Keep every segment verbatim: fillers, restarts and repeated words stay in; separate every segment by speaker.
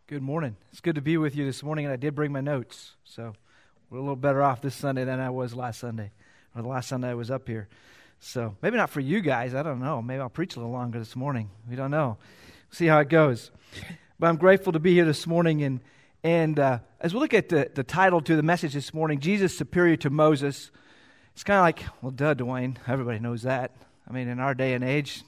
Speaker 1: Good morning. It's good to be with you this morning, and I did bring my notes, so we're a little better off this Sunday than I was last Sunday, or the last Sunday I was up here. So maybe not for you guys, I don't know. Maybe I'll preach a little longer this morning. We don't know. See how it goes. But I'm grateful to be here this morning, and and uh, as we look at the, the title to the message this morning, Jesus Superior to Moses, it's kind of like, well, duh, Dwayne, everybody knows that. I mean, in our day and age,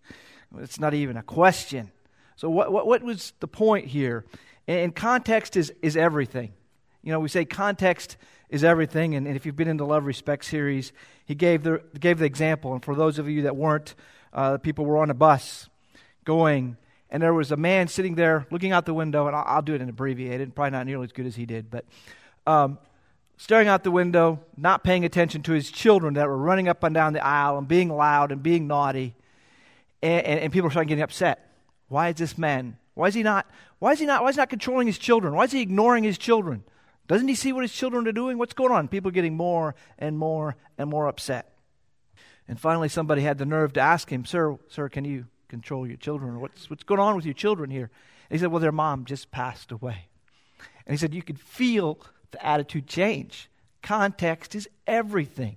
Speaker 1: it's not even a question. So what, what what was the point here? And context is, is everything. You know, we say context is everything, and, and if you've been in the Love Respect series, he gave the gave the example. And for those of you that weren't, uh, people were on a bus going, and there was a man sitting there looking out the window, and I'll, I'll do it in abbreviated, probably not nearly as good as he did, but um, staring out the window, not paying attention to his children that were running up and down the aisle and being loud and being naughty, and, and, and people started getting upset. Why is this man? Why is he not? Why is he not? Why is he not controlling his children? Why is he ignoring his children? Doesn't he see what his children are doing? What's going on? People are getting more and more and more upset. And finally, somebody had the nerve to ask him, "Sir, sir, can you control your children? What's what's going on with your children here?" And he said, "Well, their mom just passed away." And he said, "You could feel the attitude change. Context is everything.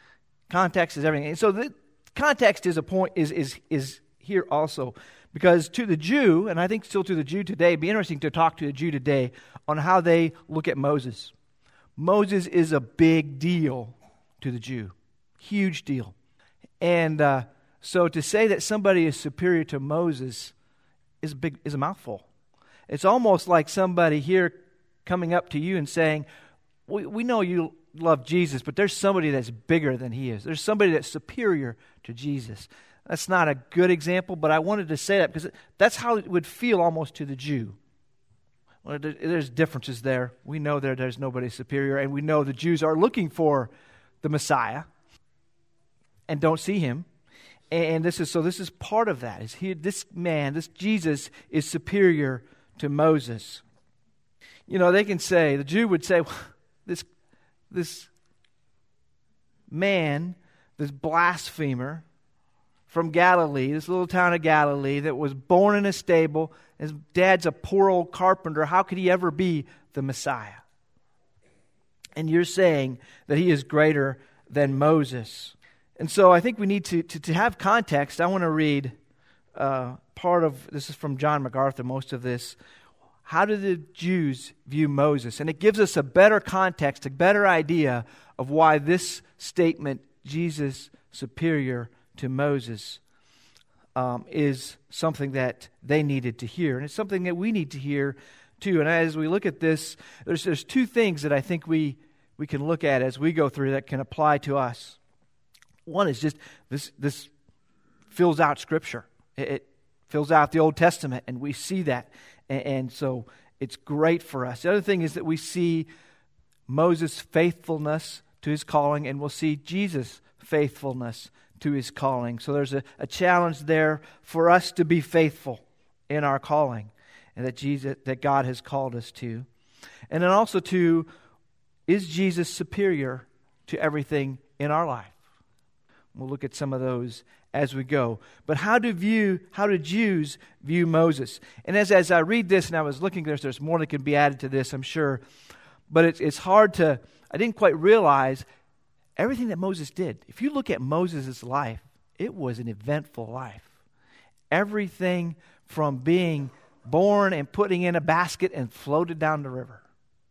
Speaker 1: Context is everything." And so the context is a point is is is here also. Because to the Jew, and I think still to the Jew today, it'd be interesting to talk to the Jew today on how they look at Moses. Moses is a big deal to the Jew. Huge deal. And uh, so to say that somebody is superior to Moses is a, big, is a mouthful. It's almost like somebody here coming up to you and saying, we, we know you love Jesus, but there's somebody that's bigger than he is. There's somebody that's superior to Jesus. That's not a good example, but I wanted to say that because that's how it would feel almost to the Jew. Well, there's differences there. We know there there's nobody superior, and we know the Jews are looking for the Messiah and don't see him. And this is so. This is part of that. Is he? This man, this Jesus, is superior to Moses. You know, they can say the Jew would say, well, this this man, this blasphemer from Galilee, this little town of Galilee that was born in a stable. His dad's a poor old carpenter. How could he ever be the Messiah? And you're saying that he is greater than Moses. And so I think we need to, to, to have context. I want to read uh, part of, this is from John MacArthur, most of this. How do the Jews view Moses? And it gives us a better context, a better idea of why this statement, Jesus superior to Moses, um, is something that they needed to hear. And it's something that we need to hear too. And as we look at this, there's there's two things that I think we, we can look at as we go through that can apply to us. One is just this this fills out Scripture. It, it fills out the Old Testament, and we see that. And, and so it's great for us. The other thing is that we see Moses' faithfulness to his calling, and we'll see Jesus' faithfulness to his calling. So there's a, a challenge there for us to be faithful in our calling, and that Jesus, that God has called us to. And then also to, is Jesus superior to everything in our life? We'll look at some of those as we go. But how do view how do Jews view Moses? And as as I read this, and I was looking, there's there's more that can be added to this, I'm sure. But it's it's hard to, I didn't quite realize everything that Moses did. If you look at Moses' life, it was an eventful life. Everything from being born and putting in a basket and floated down the river,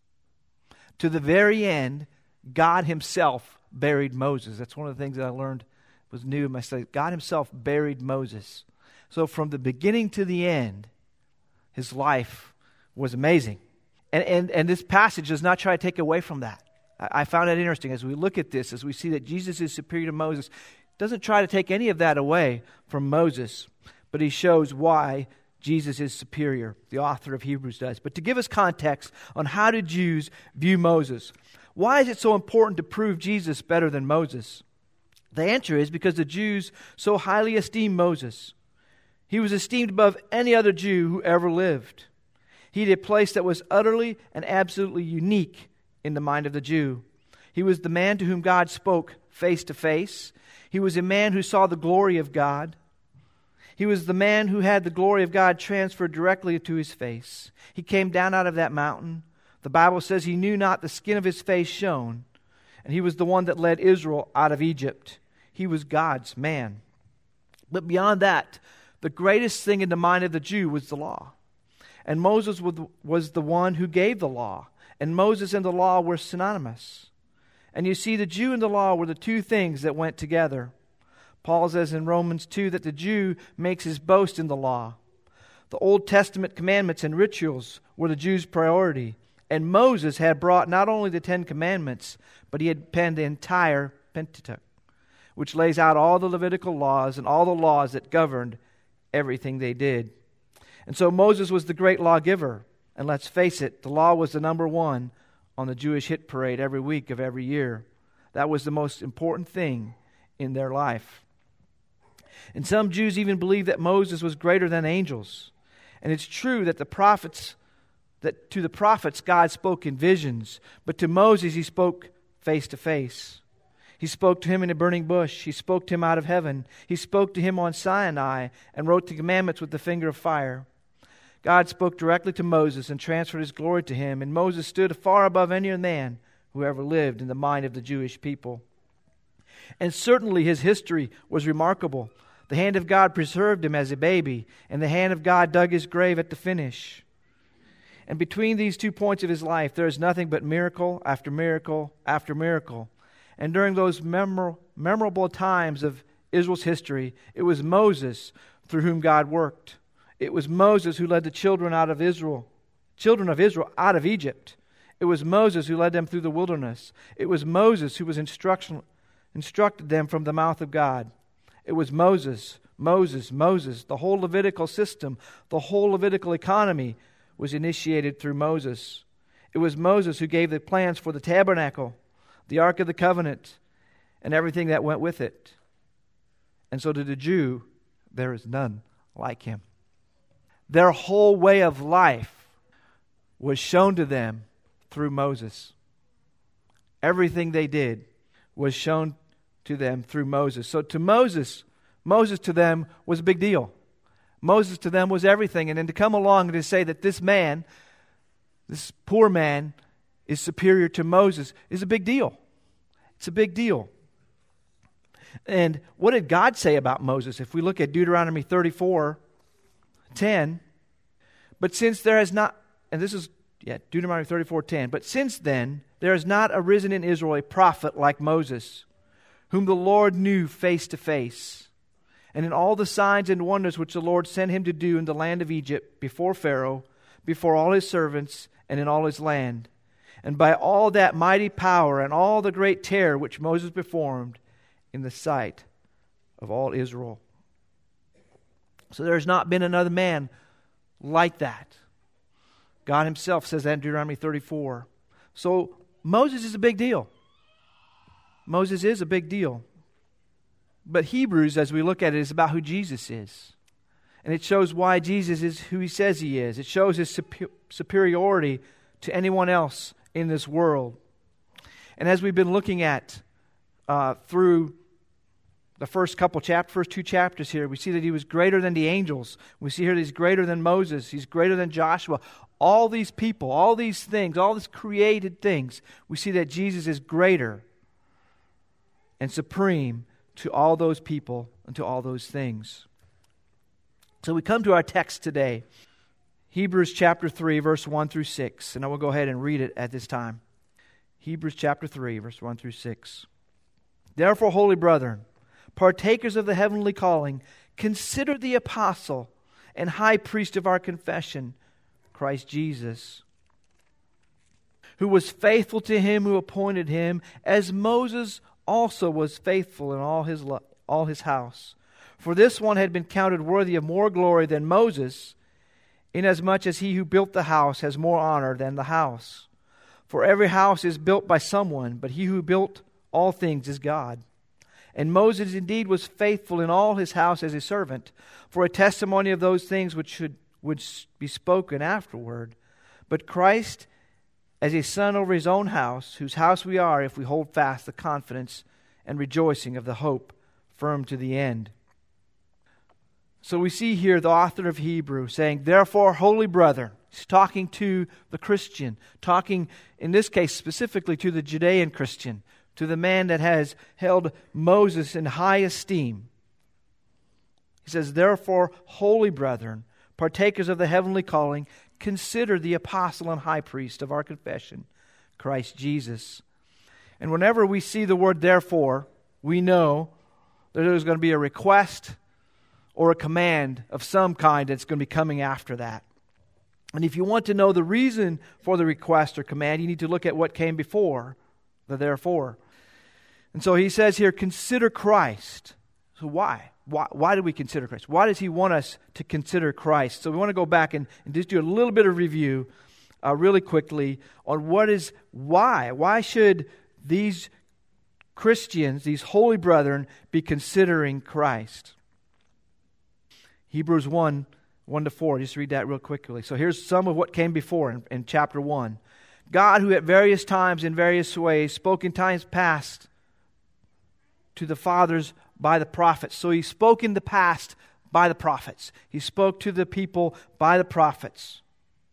Speaker 1: to the very end, God himself buried Moses. That's one of the things that I learned was new in my study. God himself buried Moses. So from the beginning to the end, his life was amazing. And, and, and this passage does not try to take away from that. I found it interesting as we look at this, as we see that Jesus is superior to Moses. It doesn't try to take any of that away from Moses, but he shows why Jesus is superior. The author of Hebrews does. But to give us context on how do Jews view Moses, why is it so important to prove Jesus better than Moses? The answer is because the Jews so highly esteem Moses. He was esteemed above any other Jew who ever lived. He had a place that was utterly and absolutely unique in the mind of the Jew. He was the man to whom God spoke face to face. He was a man who saw the glory of God. He was the man who had the glory of God transferred directly to his face. He came down out of that mountain. The Bible says he knew not the skin of his face shone. And he was the one that led Israel out of Egypt. He was God's man. But beyond that, the greatest thing in the mind of the Jew was the law. And Moses was the one who gave the law. And Moses and the law were synonymous. And you see, the Jew and the law were the two things that went together. Paul says in Romans two that the Jew makes his boast in the law. The Old Testament commandments and rituals were the Jew's priority. And Moses had brought not only the Ten Commandments, but he had penned the entire Pentateuch, which lays out all the Levitical laws and all the laws that governed everything they did. And so Moses was the great lawgiver. And let's face it, the law was the number one on the Jewish hit parade every week of every year. That was the most important thing in their life. And some Jews even believe that Moses was greater than angels. And it's true that the prophets, that to the prophets God spoke in visions, but to Moses he spoke face to face. He spoke to him in a burning bush. He spoke to him out of heaven. He spoke to him on Sinai and wrote the commandments with the finger of fire. God spoke directly to Moses and transferred his glory to him, and Moses stood far above any man who ever lived in the mind of the Jewish people. And certainly his history was remarkable. The hand of God preserved him as a baby, and the hand of God dug his grave at the finish. And between these two points of his life, there is nothing but miracle after miracle after miracle. And during those memor- memorable times of Israel's history, it was Moses through whom God worked. It was Moses who led the children out of Israel, children of Israel out of Egypt. It was Moses who led them through the wilderness. It was Moses who was instruction, instructed them from the mouth of God. It was Moses, Moses, Moses. The whole Levitical system, the whole Levitical economy was initiated through Moses. It was Moses who gave the plans for the tabernacle, the Ark of the Covenant, and everything that went with it. And so to the Jew, there is none like him. Their whole way of life was shown to them through Moses. Everything they did was shown to them through Moses. So to Moses, Moses to them was a big deal. Moses to them was everything. And then to come along and to say that this man, this poor man, is superior to Moses is a big deal. It's a big deal. And what did God say about Moses? If we look at Deuteronomy thirty-four ten, but since there has not, and this is, yeah, Deuteronomy thirty-four ten, but since then there has not arisen in Israel a prophet like Moses, whom the Lord knew face to face. And in all the signs and wonders which the Lord sent him to do in the land of Egypt, before Pharaoh, before all his servants, and in all his land, and by all that mighty power and all the great terror which Moses performed in the sight of all Israel. So there has not been another man like that. God himself says that in Deuteronomy thirty-four. So Moses is a big deal. Moses is a big deal. But Hebrews, as we look at it, is about who Jesus is. And it shows why Jesus is who he says he is. It shows his superiority to anyone else in this world. And as we've been looking at uh, through the first couple chapters, first two chapters here, we see that he was greater than the angels. We see here that he's greater than Moses. He's greater than Joshua. All these people, all these things, all these created things, we see that Jesus is greater and supreme to all those people and to all those things. So we come to our text today, Hebrews chapter three, verse one through six. And I will go ahead and read it at this time. Hebrews chapter three, verse one through six. Therefore, holy brethren, partakers of the heavenly calling, consider the apostle and high priest of our confession, Christ Jesus, who was faithful to him who appointed him, as Moses also was faithful in all his lo- all his house. For this one had been counted worthy of more glory than Moses, inasmuch as he who built the house has more honor than the house. For every house is built by someone, but he who built all things is God. And Moses indeed was faithful in all his house as a servant, for a testimony of those things which should would be spoken afterward. But Christ as a son over his own house, whose house we are if we hold fast the confidence and rejoicing of the hope firm to the end. So we see here the author of Hebrews saying, therefore, holy brethren, he's talking to the Christian, talking in this case specifically to the Judean Christian, to the man that has held Moses in high esteem. He says, therefore, holy brethren, partakers of the heavenly calling, consider the apostle and high priest of our confession, Christ Jesus. And whenever we see the word therefore, we know that there's going to be a request or a command of some kind that's going to be coming after that. And if you want to know the reason for the request or command, you need to look at what came before the therefore. And so he says here, consider Christ. So why? Why, why do we consider Christ? Why does he want us to consider Christ? So we want to go back and, and just do a little bit of review uh, really quickly on what is, why? Why should these Christians, these holy brethren, be considering Christ? Hebrews one, one to four. Just read that real quickly. So here's some of what came before in, in chapter one. God, who at various times in various ways spoke in times past to the fathers by the prophets. So he spoke in the past by the prophets. He spoke to the people by the prophets.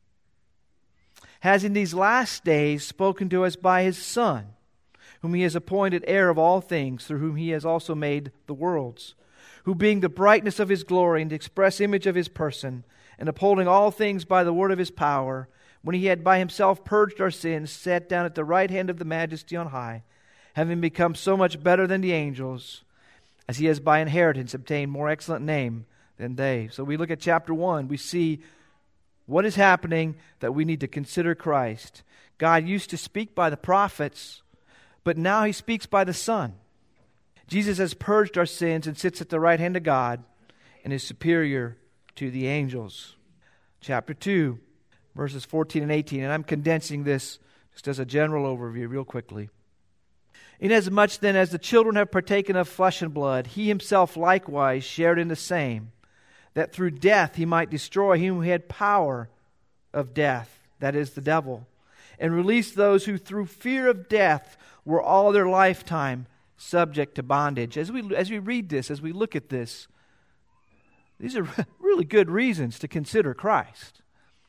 Speaker 1: Has in these last days spoken to us by his Son, whom he has appointed heir of all things, through whom he has also made the worlds, who being the brightness of his glory and the express image of his person, and upholding all things by the word of his power, when he had by himself purged our sins, sat down at the right hand of the majesty on high, having become so much better than the angels, as he has by inheritance obtained more excellent name than they. So we look at chapter one, we see what is happening that we need to consider Christ. God used to speak by the prophets, but now he speaks by the Son. Jesus has purged our sins and sits at the right hand of God and is superior to the angels. Chapter two, verses fourteen and eighteen. And I'm condensing this just as a general overview real quickly. Inasmuch then as the children have partaken of flesh and blood, he himself likewise shared in the same, that through death he might destroy him who had power of death, that is, the devil, and release those who through fear of death were all their lifetime subject to bondage. As we as we read this, as we look at this, these are really good reasons to consider Christ.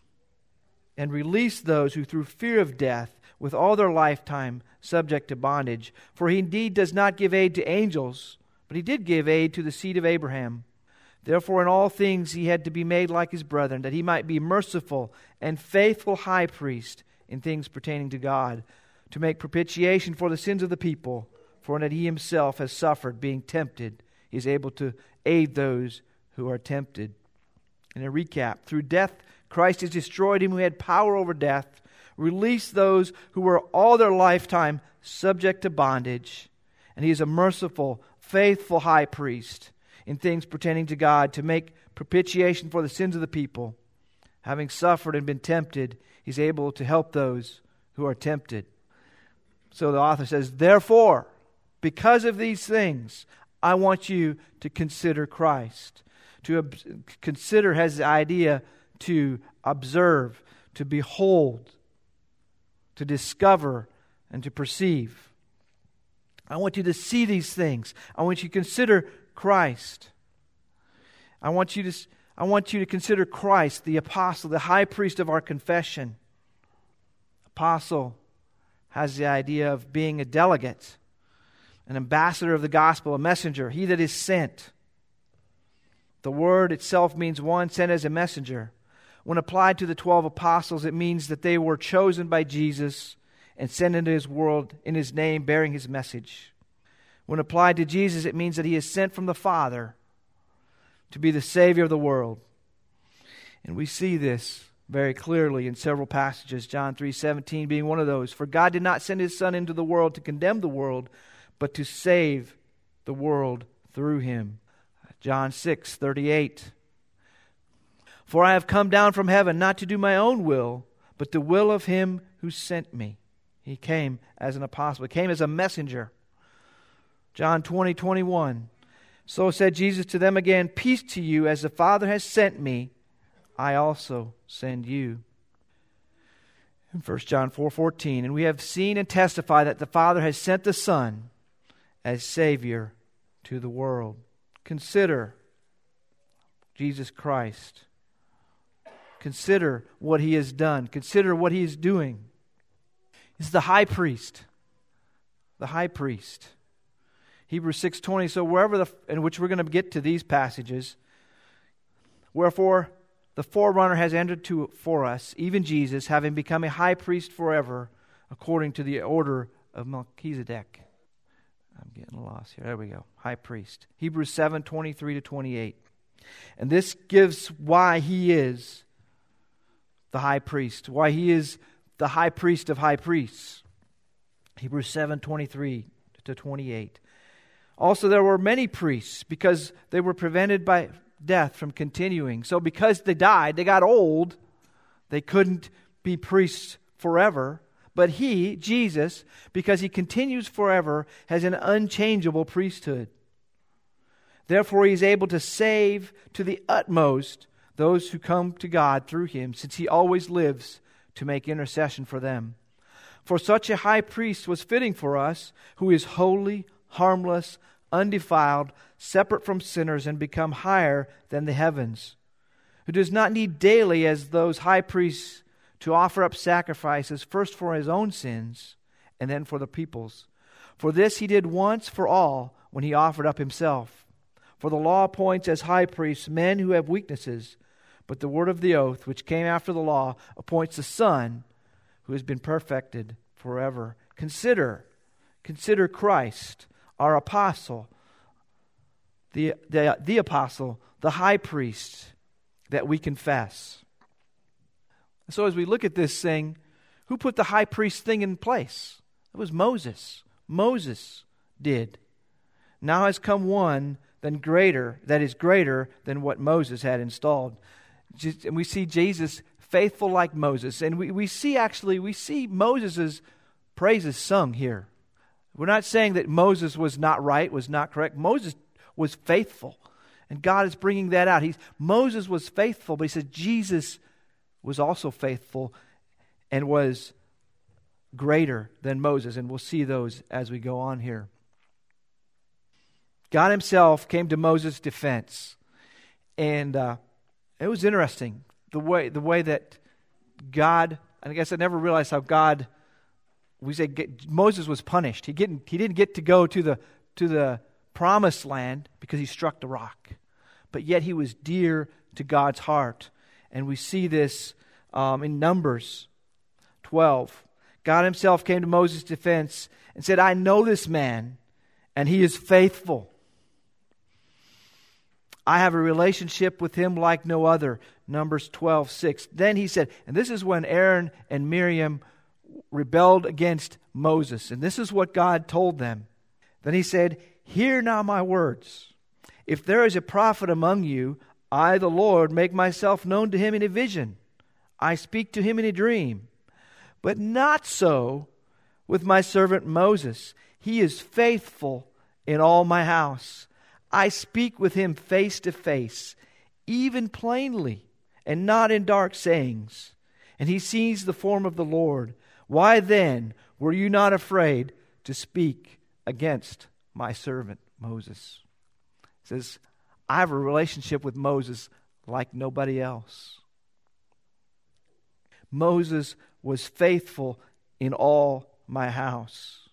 Speaker 1: And release those who through fear of death, with all their lifetime subject to bondage. For he indeed does not give aid to angels, but he did give aid to the seed of Abraham. Therefore in all things he had to be made like his brethren, that he might be merciful and faithful high priest in things pertaining to God, to make propitiation for the sins of the people. For that he himself has suffered, being tempted, he is able to aid those who are tempted. In a recap, through death, Christ has destroyed him who had power over death, released those who were all their lifetime subject to bondage, and he is a merciful, faithful high priest in things pertaining to God, to make propitiation for the sins of the people. Having suffered and been tempted, he's able to help those who are tempted. So the author says, therefore, because of these things, I want you to consider Christ. To ob- consider has the idea to observe, to behold, to discover, and to perceive. I want you to see these things. I want you to consider Christ. I want you to, I want you to consider Christ, the apostle, the high priest of our confession. Apostle has the idea of being a delegate, an ambassador of the gospel, a messenger, he that is sent. The word itself means one sent as a messenger. When applied to the twelve apostles, it means that they were chosen by Jesus and sent into his world in his name, bearing his message. When applied to Jesus, it means that he is sent from the Father to be the Savior of the world. And we see this very clearly in several passages, John three seventeen being one of those. For God did not send his Son into the world to condemn the world, but to save the world through him. John six thirty-eight. For I have come down from heaven not to do my own will, but the will of him who sent me. He came as an apostle. He came as a messenger. John twenty twenty-one. So said Jesus to them again, peace to you, as the Father has sent me, I also send you. In First John four fourteen. And we have seen and testified that the Father has sent the Son as Savior to the world. Consider Jesus Christ. Consider what He has done. Consider what He is doing. He's the high priest. The high priest. Hebrews six twenty, so wherever the, in which we're going to get to these passages, wherefore the forerunner has entered to for us, even Jesus, having become a high priest forever, according to the order of Melchizedek. I'm getting lost here. There we go. High priest. Hebrews seven twenty-three to twenty-eight. And this gives why He is the high priest, why He is the high priest of high priests. Hebrews seven twenty-three to twenty-eight. Also, there were many priests because they were prevented by death from continuing. So because they died, they got old, they couldn't be priests forever. But He, Jesus, because He continues forever, has an unchangeable priesthood. Therefore, He is able to save to the utmost those who come to God through Him, since He always lives to make intercession for them. For such a high priest was fitting for us, who is holy, harmless, undefiled, separate from sinners, and become higher than the heavens, who does not need daily, as those high priests, to offer up sacrifices, first for His own sins, and then for the people's. For this He did once for all, when He offered up Himself. For the law appoints as high priests men who have weaknesses, but the word of the oath, which came after the law, appoints the Son, who has been perfected forever. Consider, consider Christ, our apostle, the, the, the apostle, the high priest that we confess. So as we look at this thing, who put the high priest thing in place? It was Moses. Moses did. Now has come one than greater, that is greater than what Moses had installed. And we see Jesus faithful like Moses. And we, we see actually, we see Moses' praises sung here. We're not saying that Moses was not right, was not correct. Moses was faithful. And God is bringing that out. He's, Moses was faithful, but He said Jesus was also faithful and was greater than Moses. And we'll see those as we go on here. God Himself came to Moses' defense. And uh, it was interesting, the way the way that God, and I guess I never realized how God, we say get, Moses was punished. He didn't, he didn't get to go to the to the promised land because he struck the rock. But yet he was dear to God's heart. And we see this um, in Numbers twelve. God Himself came to Moses' defense and said, I know this man, and he is faithful. I have a relationship with him like no other. Numbers twelve six. Then he said, and this is when Aaron and Miriam rebelled against Moses. And this is what God told them. Then He said, hear now my words. If there is a prophet among you, I, the Lord, make myself known to him in a vision. I speak to him in a dream. But not so with my servant Moses. He is faithful in all my house. I speak with him face to face, even plainly, and not in dark sayings. And he sees the form of the Lord. Why then were you not afraid to speak against my servant Moses? He says, I have a relationship with Moses like nobody else. Moses was faithful in all my house.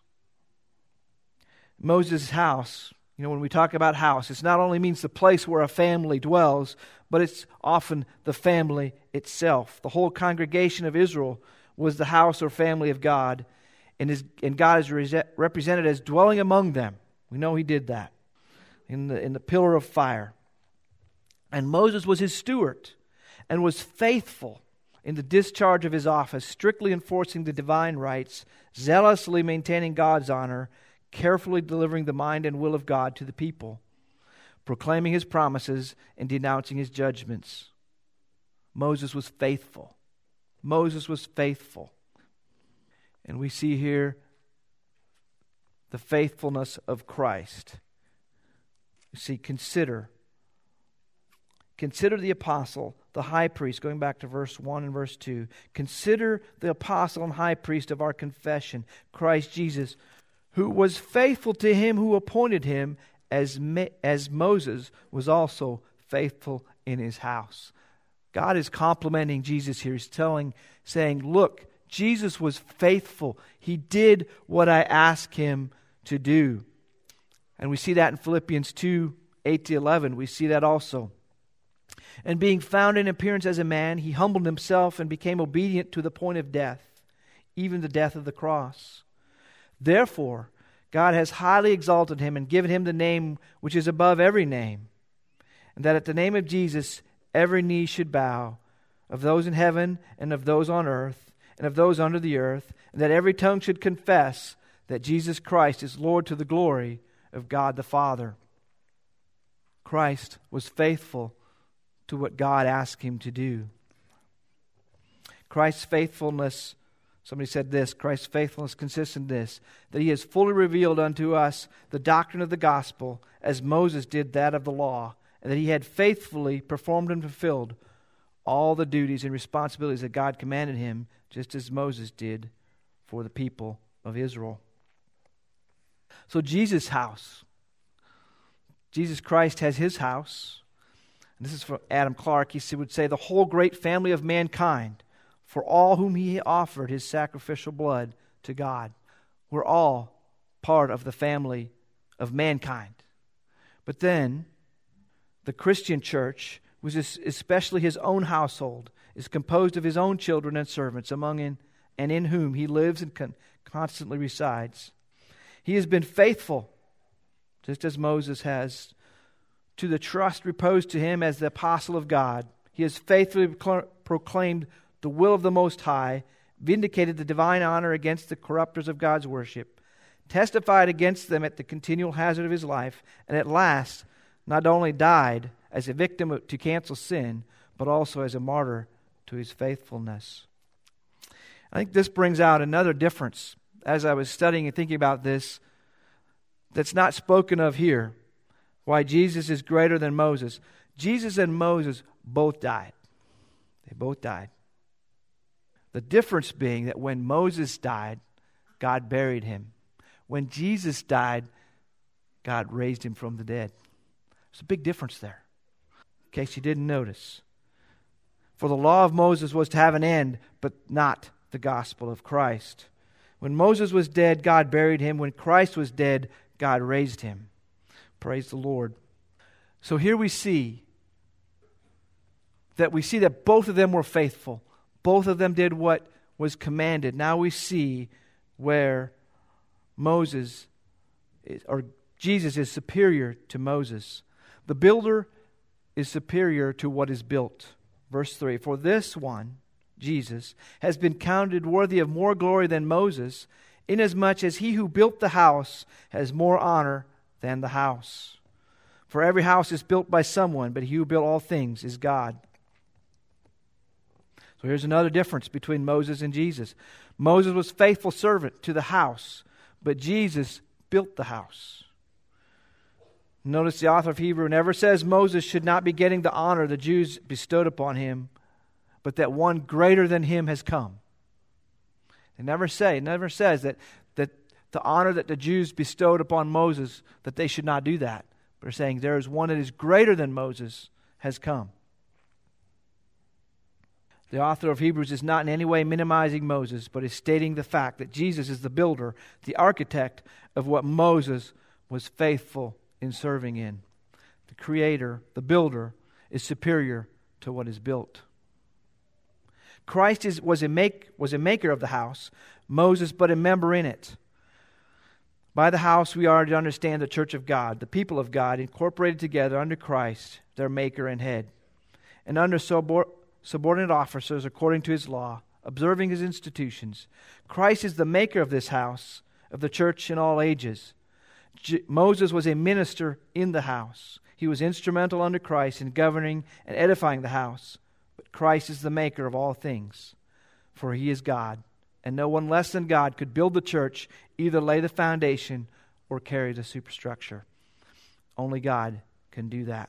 Speaker 1: Moses' house, you know, when we talk about house, it not only means the place where a family dwells, but it's often the family itself. The whole congregation of Israel was the house or family of God, and, is, and God is re- represented as dwelling among them. We know He did that in the, in the pillar of fire. And Moses was His steward and was faithful in the discharge of his office, strictly enforcing the divine rights, zealously maintaining God's honor, carefully delivering the mind and will of God to the people, proclaiming His promises and denouncing His judgments. Moses was faithful. Moses was faithful. And we see here the faithfulness of Christ. You see, consider. Consider the apostle, the high priest, going back to verse one and verse two. Consider the apostle and high priest of our confession, Christ Jesus, who was faithful to Him who appointed him, as, as Moses was also faithful in his house. God is complimenting Jesus here. He's telling, saying, look, Jesus was faithful. He did what I asked him to do. And we see that in Philippians two, eight to eleven. We see that also. And being found in appearance as a man, he humbled himself and became obedient to the point of death, even the death of the cross. Therefore, God has highly exalted him and given him the name which is above every name, and that at the name of Jesus every knee should bow, of those in heaven and of those on earth and of those under the earth, and that every tongue should confess that Jesus Christ is Lord to the glory of God the Father. Christ was faithful to what God asked him to do. Christ's faithfulness, somebody said this, Christ's faithfulness consists in this, that he has fully revealed unto us the doctrine of the gospel, as Moses did that of the law, and that he had faithfully performed and fulfilled all the duties and responsibilities that God commanded him, just as Moses did for the people of Israel. So Jesus' house. Jesus Christ has his house. And this is from Adam Clarke. He would say, the whole great family of mankind, for all whom he offered his sacrificial blood to God. We're all part of the family of mankind. But then, the Christian church, was especially his own household, is composed of his own children and servants, among in, and in whom he lives and con- constantly resides. He has been faithful, just as Moses has, to the trust reposed to him as the apostle of God. He has faithfully procl- proclaimed the will of the Most High, vindicated the divine honor against the corrupters of God's worship, testified against them at the continual hazard of his life, and at last not only died as a victim to cancel sin, but also as a martyr to his faithfulness. I think this brings out another difference as I was studying and thinking about this that's not spoken of here. Why Jesus is greater than Moses. Jesus and Moses both died. They both died. The difference being that when Moses died, God buried him. When Jesus died, God raised him from the dead. There's a big difference there, in case you didn't notice. For the law of Moses was to have an end, but not the gospel of Christ. When Moses was dead, God buried him. When Christ was dead, God raised him. Praise the Lord. So here we see that we see that both of them were faithful. Both of them did what was commanded. Now we see where Moses is, or Jesus is superior to Moses. The builder is superior to what is built. Verse three, for this one, Jesus, has been counted worthy of more glory than Moses, inasmuch as he who built the house has more honor than the house. For every house is built by someone, but he who built all things is God. So here's another difference between Moses and Jesus. Moses was faithful servant to the house, but Jesus built the house. Notice the author of Hebrew never says Moses should not be getting the honor the Jews bestowed upon him, but that one greater than him has come. It never say, it never says that, that the honor that the Jews bestowed upon Moses, that they should not do that. But they're saying there is one that is greater than Moses has come. The author of Hebrews is not in any way minimizing Moses, but is stating the fact that Jesus is the builder, the architect of what Moses was faithful in serving in. The creator, the builder, is superior to what is built. Christ is, was, a make, was a maker of the house, Moses but a member in it. By the house we are to understand the church of God, the people of God, incorporated together under Christ, their maker and head, and under subor- subordinate officers according to his law, observing his institutions. Christ is the maker of this house, of the church in all ages. J- Moses was a minister in the house. He was instrumental under Christ in governing and edifying the house. But Christ is the maker of all things, for he is God. And no one less than God could build the church, either lay the foundation or carry the superstructure. Only God can do that.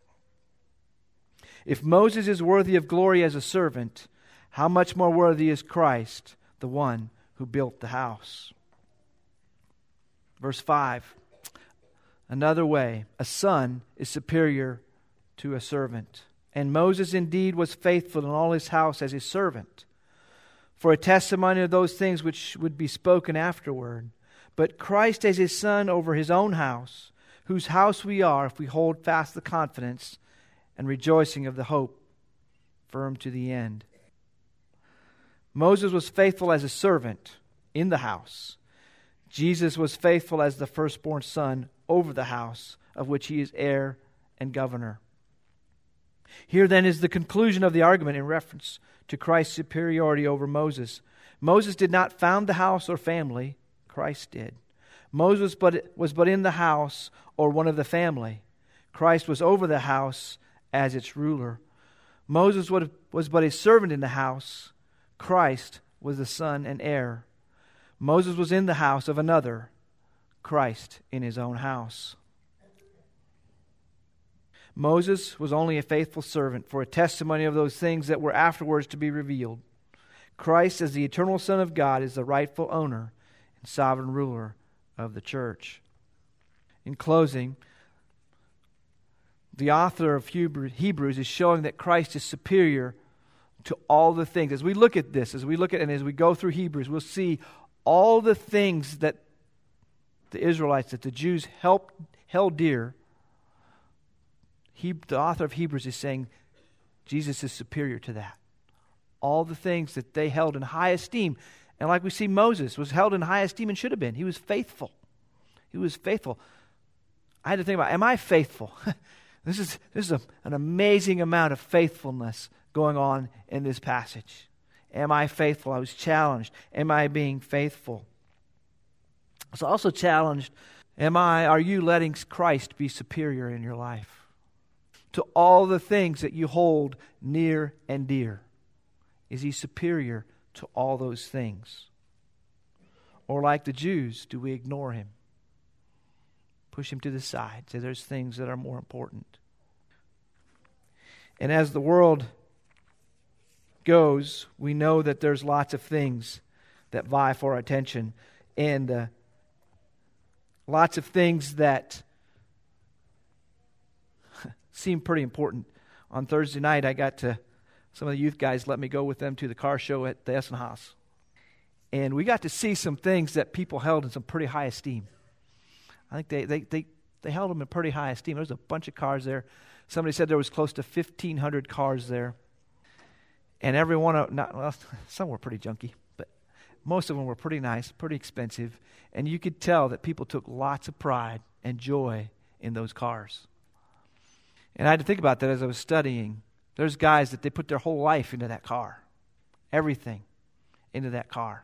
Speaker 1: If Moses is worthy of glory as a servant, how much more worthy is Christ, the one who built the house? Verse five, another way, a son is superior to a servant. And Moses indeed was faithful in all his house as his servant, for a testimony of those things which would be spoken afterward. But Christ as his Son over his own house, whose house we are if we hold fast the confidence and rejoicing of the hope firm to the end. Moses was faithful as a servant in the house. Jesus was faithful as the firstborn son over the house, of which he is heir and governor. Here then is the conclusion of the argument in reference to Christ's superiority over Moses. Moses did not found the house or family, Christ did. Moses but, was but in the house or one of the family. Christ was over the house as its ruler. Moses was but a servant in the house. Christ was the son and heir. Moses was in the house of another. Christ in his own house. Moses was only a faithful servant for a testimony of those things that were afterwards to be revealed. Christ, as the eternal Son of God, is the rightful owner and sovereign ruler of the church. In closing, the author of Hebrews is showing that Christ is superior to all the things. As we look at this, as we look at and as we go through Hebrews, we'll see all the things that the Israelites, that the Jews helped, held dear. He, the author of Hebrews is saying Jesus is superior to that. All the things that they held in high esteem. And like we see, Moses was held in high esteem and should have been. He was faithful. He was faithful. I had to think about, am I faithful? This is, this is a, an amazing amount of faithfulness going on in this passage. Am I faithful? I was challenged. Am I being faithful? I was also challenged, am I, are you letting Christ be superior in your life to all the things that you hold near and dear? Is he superior to all those things? Or like the Jews, do we ignore him? Push him to the side. Say there's things that are more important. And as the world goes, we know that there's lots of things that vie for our attention. And uh, lots of things that seem pretty important. On Thursday night, I got to, some of the youth guys let me go with them to the car show at the Essenhaus. And we got to see some things that people held in some pretty high esteem. I think they, they, they, they held them in pretty high esteem. There was a bunch of cars there. Somebody said there was close to fifteen hundred cars there. And every one of, not, well, some were pretty junky, but most of them were pretty nice, pretty expensive. And you could tell that people took lots of pride and joy in those cars. And I had to think about that as I was studying. There's guys that they put their whole life into that car. Everything into that car.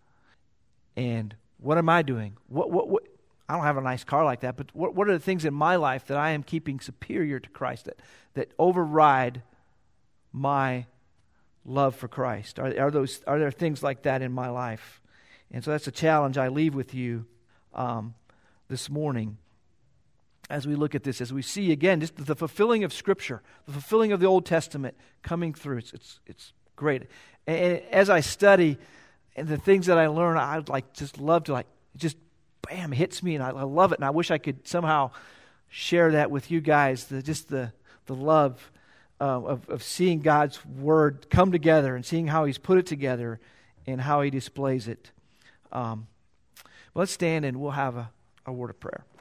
Speaker 1: And what am I doing? What what what I don't have a nice car like that, but what what are the things in my life that I am keeping superior to Christ, that, that override my love for Christ? Are, are those are there things like that in my life? And so that's a challenge I leave with you um, this morning. As we look at this, as we see again, just the fulfilling of Scripture, the fulfilling of the Old Testament coming through, it's it's, it's great. And as I study and the things that I learn, I'd like just love to like just bam hits me, and I, I love it. And I wish I could somehow share that with you guys. The just the the love uh, of of seeing God's Word come together and seeing how He's put it together and how He displays it. Um, let's stand and we'll have a, a word of prayer.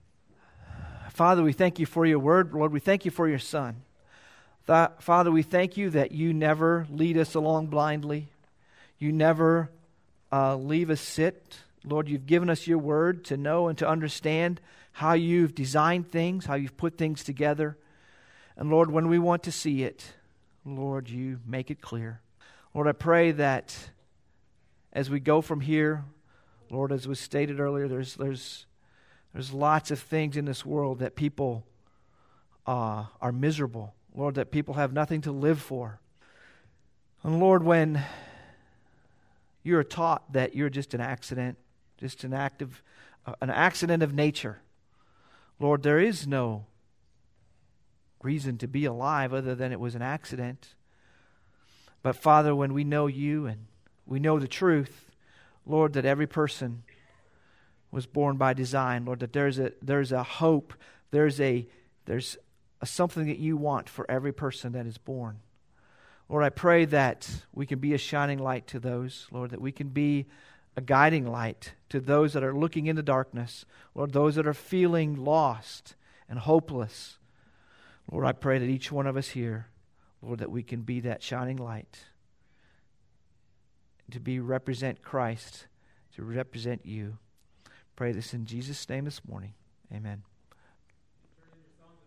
Speaker 1: Father, we thank you for your word. Lord, we thank you for your Son. Th- Father, we thank you that you never lead us along blindly. You never uh, leave us sit. Lord, you've given us your word to know and to understand how you've designed things, how you've put things together. And Lord, when we want to see it, Lord, you make it clear. Lord, I pray that as we go from here, Lord, as was stated earlier, there's there's There's lots of things in this world that people uh, are miserable. Lord, that people have nothing to live for. And Lord, when you're taught that you're just an accident, just an act of, uh, an accident of nature, Lord, there is no reason to be alive other than it was an accident. But Father, when we know you and we know the truth, Lord, that every person was born by design, Lord, that there's a there's a hope, there's a there's a something that you want for every person that is born. Lord, I pray that we can be a shining light to those, Lord, that we can be a guiding light to those that are looking into darkness, Lord, those that are feeling lost and hopeless. Lord, I pray that each one of us here, Lord, that we can be that shining light, to be represent Christ, to represent you. Pray this in Jesus' name this morning. Amen.